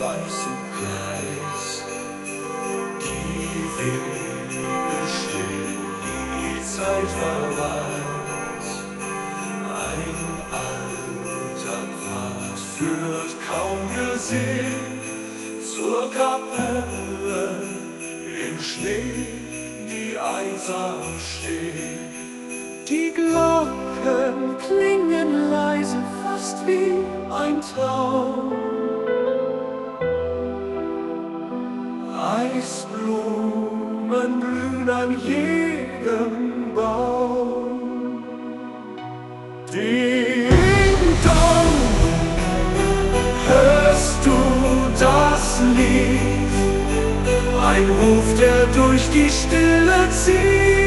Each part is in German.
weißen Kreis. Die Wege still, die Zeit verweist. Ein alter Pfad führt kaum gesehen zur Kapelle im Schnee, die einsam steht. Die Glocken klingen leise, fast wie ein Traum. Eisblumen blühen an jedem Baum. Ding Dong, hörst du das Lied? Ein Ruf, der durch die Stille zieht.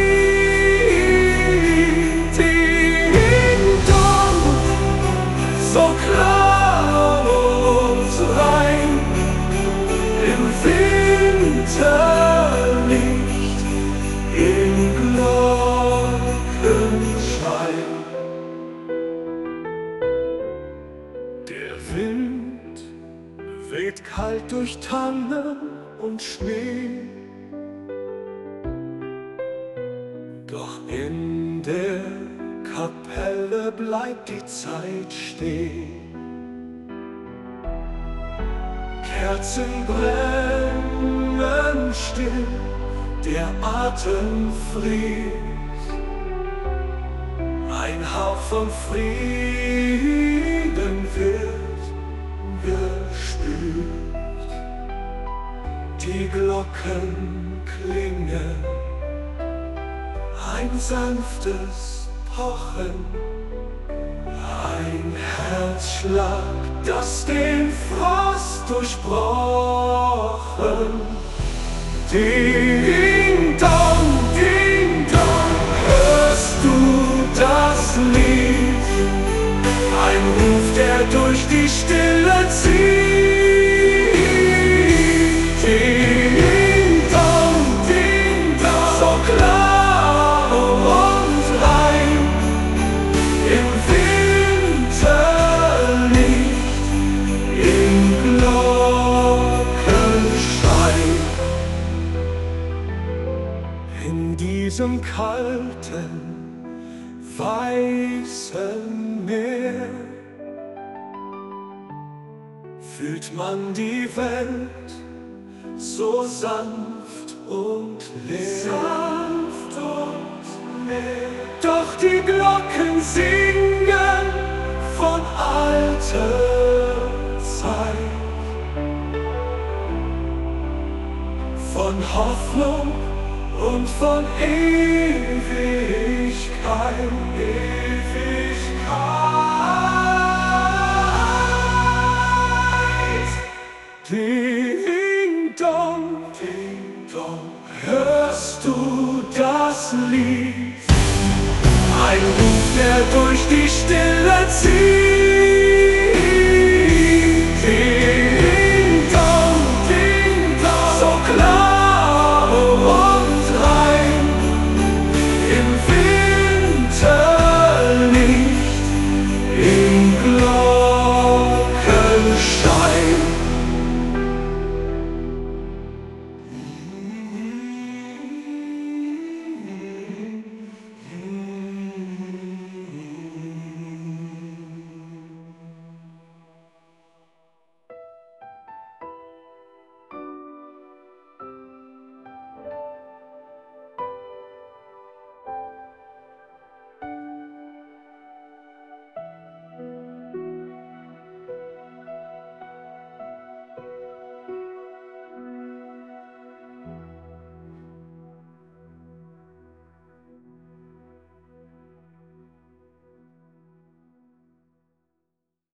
So klar und rein im Winterlicht, im Glockenschein. Der Wind weht kalt durch Tannen und Schnee, doch in der Kapelle bleibt die Zeit stehen. Kerzen brennen still, der Atem fließt. Ein Hauch von Frieden wird gespürt. Die Glocken klingen, ein sanftes Pochen, ein Herzschlag, das den Frost durchbrochen. Ding Dong, hörst du das Lied? Ein Ruf, der durch die Stille zieht. Ding Dong, so klar und rein im Winterlicht, im Glockenschein. In diesem kalten, weißen Meer fühlt man die Welt so sanft und leer. Doch die Glocken singen von alter Zeit, von Hoffnung und von Ewigkeit. Ding Dong, hörst du das Lied? Ein Ruf, der durch die Stille zieht.